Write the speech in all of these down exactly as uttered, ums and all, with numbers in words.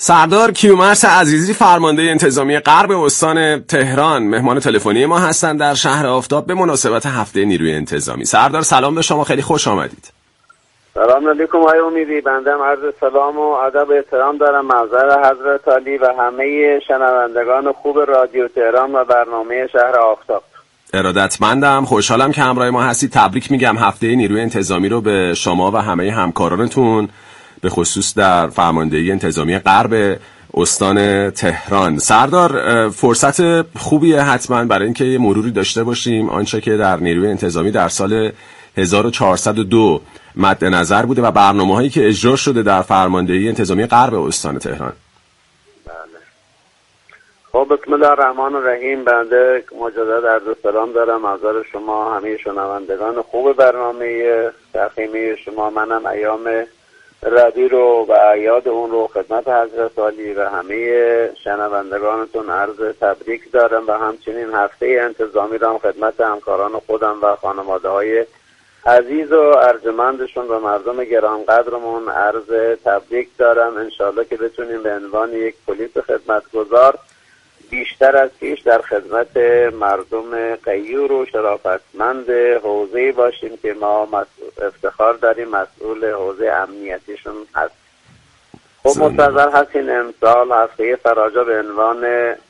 سردار کیومرث عزیزی فرمانده انتظامی غرب استان تهران مهمان تلفنی ما هستند در شهر آفتاب به مناسبت هفته نیروی انتظامی. سردار سلام به شما، خیلی خوش آمدید. سلام علیکم آقای امیدی، بنده عرض سلام و ادب و احترام دارم محضر حضرت علی و همه شنوندگان خوب رادیو تهران و برنامه شهر آفتاب. ارادتمندم، خوشحالم که همراه ما هستید. تبریک میگم هفته نیروی انتظامی رو به شما و همه همکارانتون، به خصوص در فرماندهی انتظامی غرب استان تهران. سردار، فرصت خوبیه حتما برای اینکه یه مروری داشته باشیم آنچه که در نیروی انتظامی در سال هزار و چهارصد و دو مد نظر بوده و برنامه‌هایی که اجرا شده در فرماندهی انتظامی غرب استان تهران. بله. خب بسم الله الرحمن الرحیم. بنده مجدد عرض سلام دارم حضور شما همه شنوندگان خوب برنامه تقییمی شما. منم ایام ردی رو و اعیاد اون رو خدمت حضرت علی و همه شنوندگانتون عرض تبریک دارم و همچنین هفته انتظامی رو هم خدمت همکاران خودم و خانواده های عزیز و ارجمندشون و مردم گرانقدرمون عرض تبریک دارم. انشالله که بتونیم به عنوان یک پلیس خدمتگزار بیشتر از پیش در خدمت مردم غیور و شرافتمند حوزه‌ای باشیم که ما مسئول افتخار داریم مسئول حوزه امنیتیشون هست. خب منتظر هستین امسال هفته فراجا به عنوان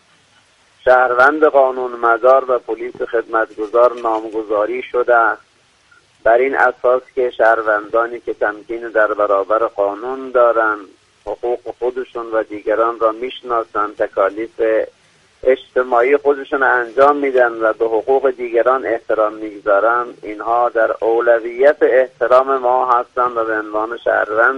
شهروند قانون مدار و پلیس خدمتگزار نامگذاری شده، بر این اساس که شهروندانی که تمکین در برابر قانون دارن، حقوق خودشون و دیگران را میشناسن، تکالیف اجتماعی خودشون انجام میدن و به حقوق دیگران احترام میگذارن، اینها در اولویت احترام ما هستن و به عنوان شهروند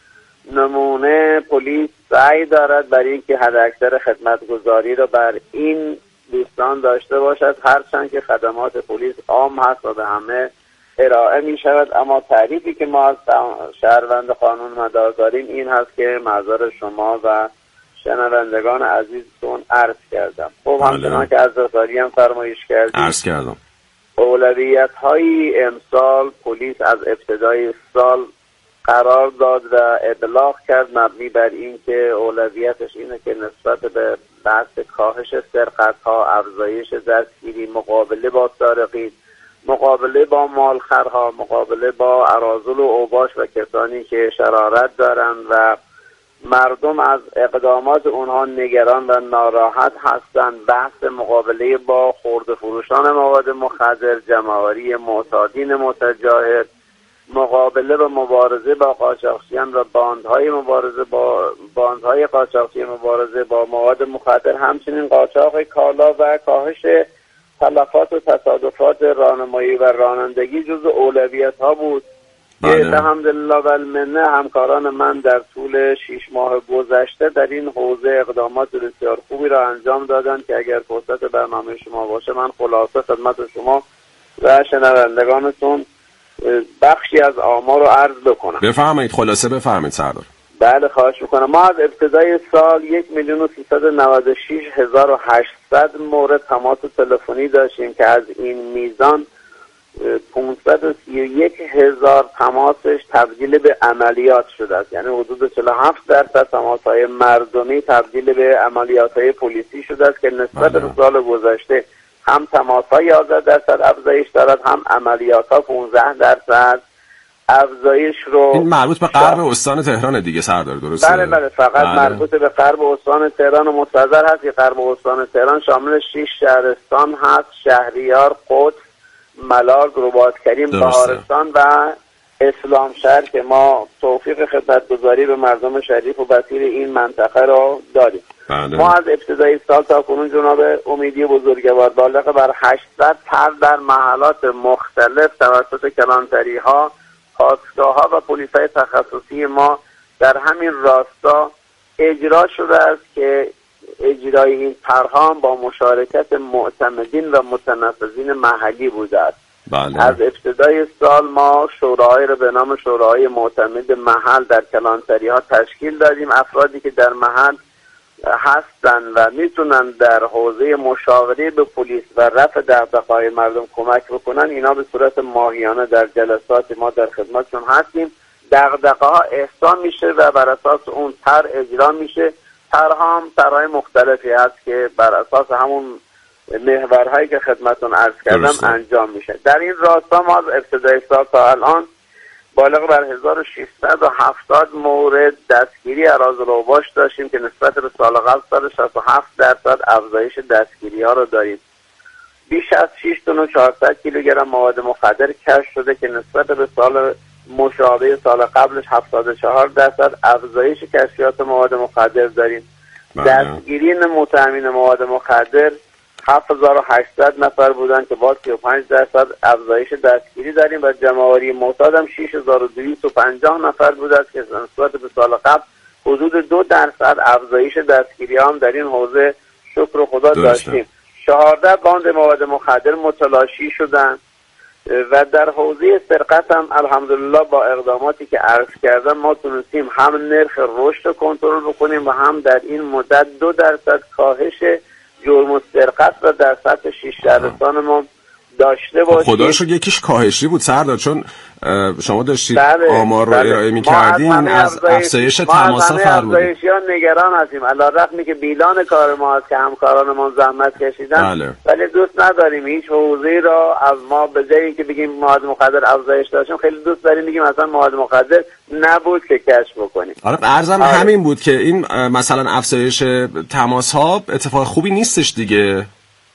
نمونه پلیس سعی دارد برای اینکه حداکثر خدمتگزاری را بر این دوستان داشته باشد، هرچند که خدمات پلیس عام هست و به همه ارائه می شود. اما تعریفی که ما از شهروند قانون مدار داریم این هست که معذر شما و شنوندگان عزیزتون عرض کردم. خب همچنان که از رسالی هم فرمایش کردیم عرض کردم اولویت های امسال پلیس از ابتدای سال قرار داد و ابلاغ کرد مبنی بر این که اولویتش اینه که نسبت به بحث کاهش سرقت ها، افزایش دستگیری، مقابله با سارقین، مقابله با مالخرها، مقابله با اراذل و اوباش و کسانی که شرارت دارند و مردم از اقدامات اونها نگران و ناراحت هستند، بحث مقابله با خرده فروشان مواد مخدر، جمع‌آوری معتادین متجاهل، مقابله و مبارزه با قاچاقچیان و باندهای مبارزه با باندهای قاچاقچی مبارزه با مواد مخدر، همچنین قاچاق کالا و کاهش تلفات و تصادفات راهنمایی و رانندگی جزو اولویت ها بود. الحمدلله و المنه همکاران من در طول شش ماه گذشته در این حوزه اقدامات بسیار خوبی را انجام دادند که اگر فرصت برنامه شما باشه من خلاصه خدمت شما و شنوندگانتون بخشی از آمار رو عرض بکنم. بفرمایید، خلاصه بفرمایید سردار. بله خواهش میکنم. ما از ابتدای سال یک میلیون و سیصد و نود و شش هزار و هشتصد مورد تماس تلفنی داشتیم که از این میزان پانصد و سی و یک هزار تماسش تبدیل به عملیات شده است، یعنی حدود چهل و هفت درصد تماس‌های مردمی تبدیل به عملیات‌های پلیسی شده است که نسبت به سال گذشته هم تماس‌ها یازده درصد افزایش دارد، هم عملیات‌ها پانزده درصد افزایش رو. این مربوط به غرب استان تهران دیگه سردار، درسته؟ بله بله فقط بله. مربوط به غرب استان تهران و مستحضر هست که غرب استان تهران شامل شش شهرستان هست: شهریار، قدس، ملال، رباط‌کریم، بهارستان و اسلام شهر که ما توفیق خدمتگزاری به مردم شریف و بسیر این منطقه را داریم. بله. ما از ابتدای سال تا کنون جناب امیدی بزرگوار بالغ بر هشتصد طرح در محلات مختلف توسط کلانتری ها، پاسگاه ها و پلیس های تخصصی ما در همین راستا اجرا شده است که اجرای این طرح‌ها با مشارکت معتمدین و متنفذین محلی بوده است. بله. از ابتدای سال ما شورای را به نام شورای معتمد محل در کلانتری ها تشکیل دادیم. افرادی که در محل هستند و میتونن در حوزه مشاوره به پلیس و رفع دغدغه‌های مردم کمک بکنن، اینا به صورت ماهیانه در جلسات ما در خدمتشون هستیم. دغدغه ها احسا میشه و بر اساس اون طرح اجرا میشه. طرح هم طرح‌های مختلفی هست که بر اساس همون محورهایی که خدمتتون عرض کردم درسته. انجام میشه. در این راستا ما از ابتدای سال تا الان بالغ بر هزار و ششصد و هفتاد مورد دستگیری اراذل اوباش داشتیم که نسبت به سال قبل صد و شصت و هفت درصد افزایش دستگیری ها رو داریم. بیش از شش تن و چهارصد کیلوگرم مواد مخدر کشف شده که نسبت به سال مشابه سال قبلش هفتاد و چهار درصد افزایش کشفیات مواد مخدر داریم. دستگیرین متهمین مواد مخدر هفت هزار و هشتصد نفر بودن که با سی و پنج درصد افزایش دستگیری داریم و جمع‌آوری معتاد هم شش هزار و دویست و پنجاه نفر بود است که نسبت به سال قبل حدود دو درصد افزایش دستگیری هم در این حوزه شکر خدا داشتیم. چهارده باند مواد مخدر متلاشی شدن و در حوزه سرقت هم الحمدلله با اقداماتی که عرض کردم ما تونستیم هم نرخ رشد رو کنترل بکنیم و هم در این مدت دو درصد کاهش جرم و سرقت و در سطح شش شهرستانمون داشته باشیم. خدا رو شکر یکیش کاهشی بود سردار، چون شما داشتید بله، آمار رو بله. ارائه می‌کردین از افزایش تماس‌ها فرمودید. افزایشیان نگران هستیم علی‌رغم که بیلان کار ما است که همکارانمون زحمت کشیدن بله. ولی دوست نداریم هیچ حوزه‌ای را از ما به جایی که بگیم مواد مخدر افزایش داشتیم خیلی دوست داریم بگیم اصلا مواد مخدر نبود که کشف بکنیم. آره عرضم آره. همین بود که این مثلا افزایش تماس‌ها اتفاق خوبی نیستش دیگه.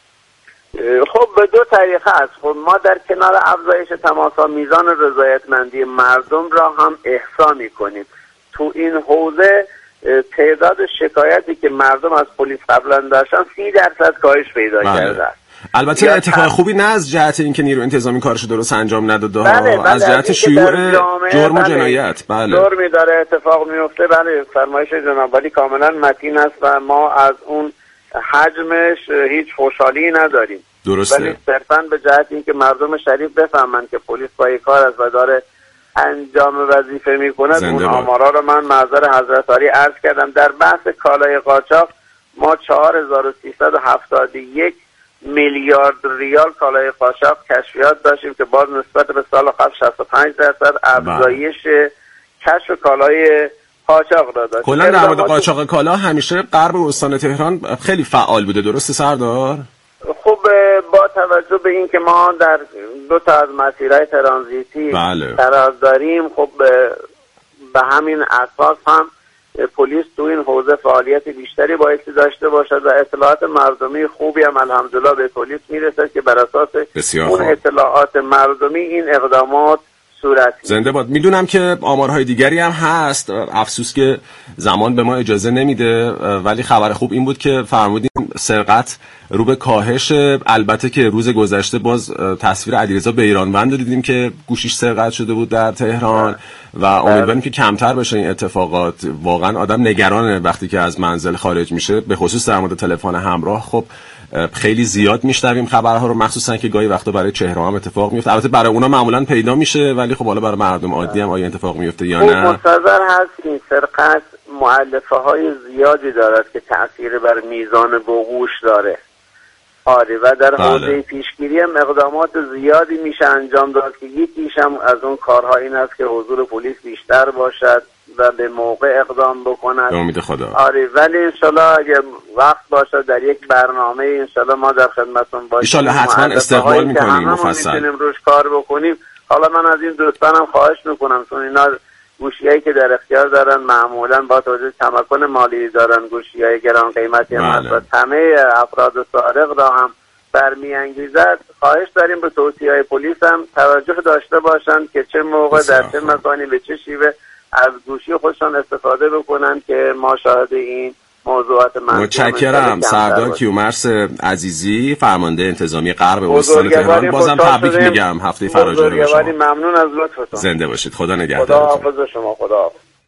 خب به دو طریقه است. خب ما در کنار افزایش تماس‌ها میزان رضایتمندی مردم را هم احصا می‌کنیم. تو این حوزه تعداد شکایتی که مردم از پلیس قبلا داشتن سی درصد کاهش پیدا بله. کرده است. البته اتفاق هم... خوبی نه از جهت اینکه نیروی انتظامی کارش درست انجام نداده بله، بله، از جهت شیوع جرم و جنایت بله جرمی داره اتفاق میفته. بله فرمایش جناب عالی کاملا متین است و ما از اون حجمش هیچ خوشحالی نداریم. درسته. ولی صرفاً به جهت اینکه مردم شریف بفهمن که پلیس پای کار است و داره انجام وظیفه میکنه اون آمارا رو من معذر حضرت عالی عرض کردم. در بحث کالای قاچاق ما چهار هزار و سیصد و هفتاد و یک میلیارد ریال کالای قاچاق کشفیات داشتیم که باز نسبت به سال قبل شصت و پنج درصد افزایش کشف کالای قاچاق را داشت. کلا در مورد قاچاق کالا همیشه غرب استان تهران خیلی فعال بوده درسته سردار؟ خب با توجه به این که ما در دو تا از مسیرهای ترانزیتی بله. قرار داریم خب به همین اساس هم پلیس تو این حوزه فعالیت بیشتری بایستی داشته باشد و اطلاعات مردمی خوبی هم الحمدلله به پلیس میرسد که بر اساس اون اطلاعات مردمی این اقدامات صورت زنده باد. میدونم که آمارهای دیگری هم هست، افسوس که زمان به ما اجازه نمیده، ولی خبر خوب این بود که فرمودیم سرقت رو به کاهش. البته که روز گذشته باز تصویر علیرضا بیرانوند رو دیدیم که گوشیش سرقت شده بود در تهران و امیدواریم که کمتر بشه این اتفاقات. واقعا آدم نگرانه وقتی که از منزل خارج میشه، به خصوص در مورد تلفن همراه. خب خیلی زیاد میشنویم خبرها رو، مخصوصا که گاهی وقتا برای چهره هم اتفاق میفته. البته برای اونا معمولا پیدا میشه، ولی خب حالا برای مردم عادی هم آیا اتفاق میفته یا نه؟ منتظر هست این سرقت مؤلفه های زیادی دارد که تأثیر بر میزان وقوع داره. آره و در حوزه بله. پیشگیری هم اقدامات زیادی میشه انجام داد که یکیش هم از اون کارها این است که حضور پلیس بیشتر باشد و به موقع اقدام بکند. به امید خدا. آره ولی انشالله اگه وقت باشه در یک برنامه انشالله ما در خدمتتون باشیم. انشالله حتما استقبال میکنیم مفصل. میتونیم روش کار بکنیم. حالا من از این دوستانم خواهش میکنم چون اینا گوشیایی که در اختیار دارن معمولا با توجه تمکن مالی دارن، گوشیای گران قیمتی هم هست و همه افراد سارق را هم برمیانگیزد. خواهش داریم به توصیه‌های پلیس هم توجه داشته باشند که چه موقع در چه مکانی به چه شیوه از گوشی خودشان استفاده بکنن که ما شاهد این موضوعات منظور. متشکرم. سردار کیومرث عزیزی فرمانده انتظامی غرب استان تهران، بازم تبریک میگم هفته فراجان شما. ممنون از لطفتون. زنده باشید. خدا نگهدارتون. خدا حافظ شما. خدا حافظ.